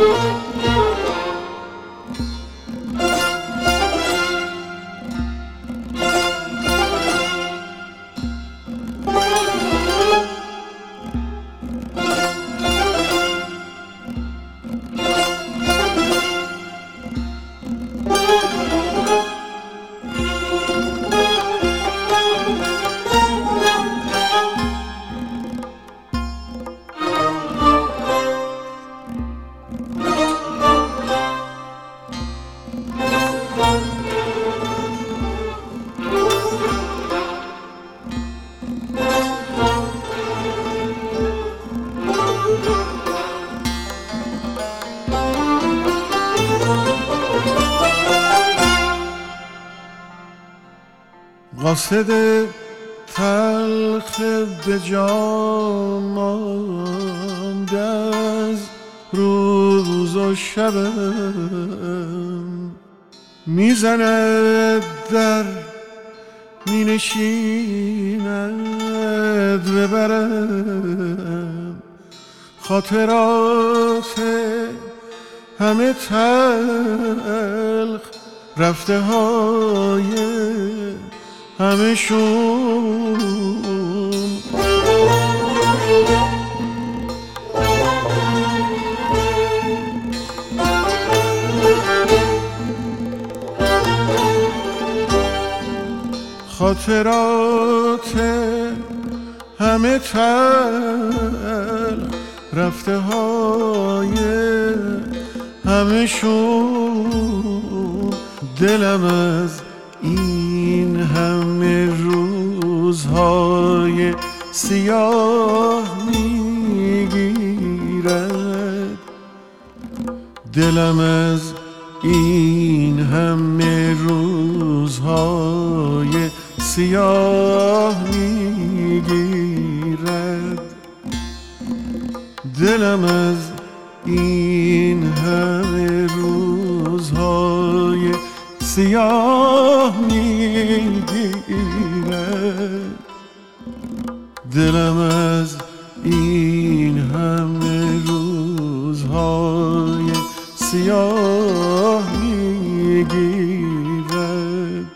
قاصد تلخ به جا مانده از روز و شبم، میزند در مینشیند ببرم خاطرات همه تلخ رفته های همه شون. خاطرات همه تلخ رفته های همه شون. دلم از این همه روزهای سیاه میگیرد، دلم از این همه روزهای سیاه میگیرد، دلم از این همه روزهای سیاه میگیرد، دلم از این همه روزهای سیاه میگیرد.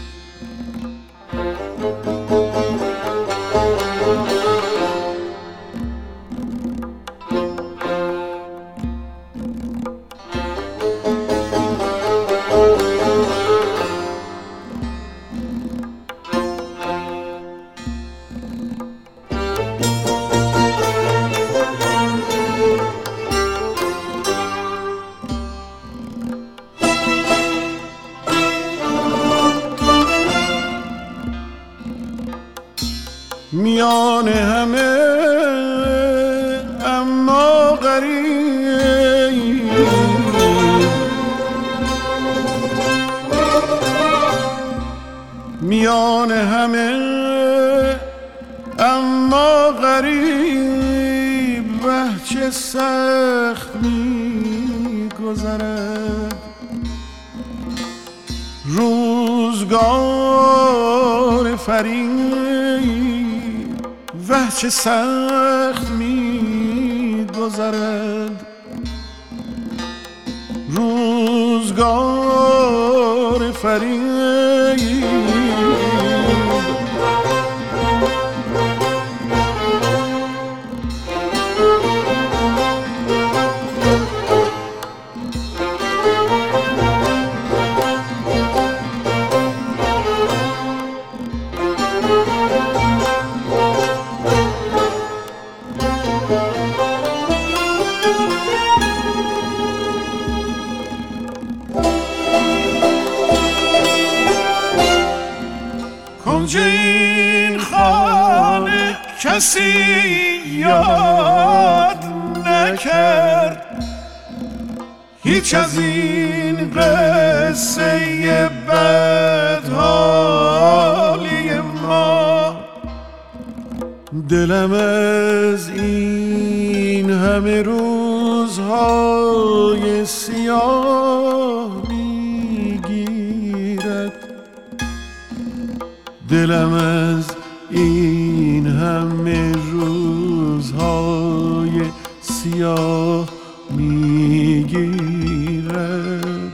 میان همه اما غریب، میان همه اما غریب، وه چه سخت می‌گذرد روزگار فریب، وه چه سخت می‌گذرد روزگار فریب. کنج این خانه کسی یاد نکرد، هیچ از این قصه بدحالی ما. دلم از این همه روزهای سیاه میگیرد، دلم از این همه روزهای سیاه میگیرد. میگیرد.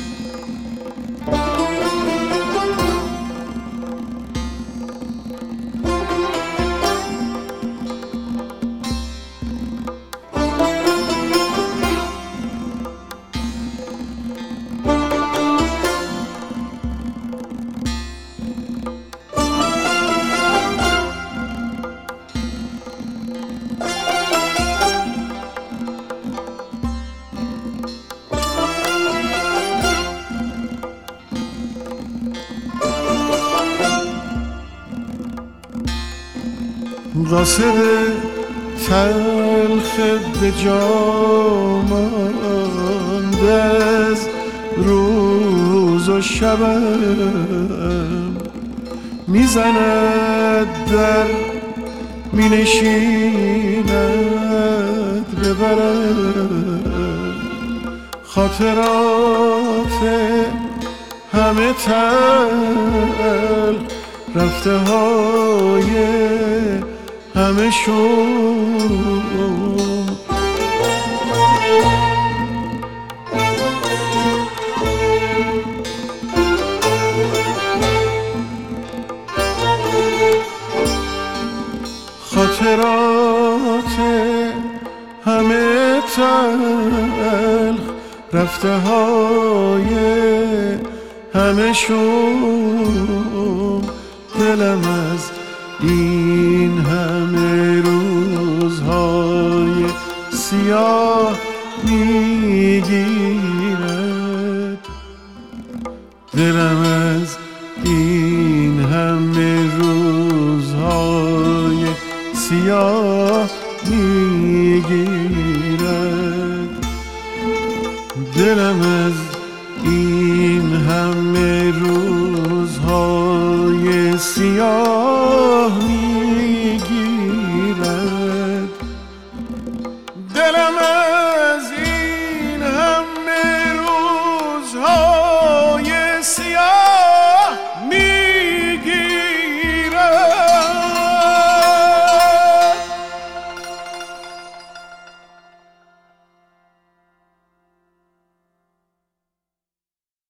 قاصد تلخ به جا مانده از روز و شبم، میزند در مینشیند ببرد خاطرات همه تلخ رفته های همه شون. خاطرات همه تلخ رفته های همه شون. دلم از این همه روزهای سیاه میگیرد. دلم از این همه روزهای سیاه میگیرد. دلم از این همه روزهای سیاه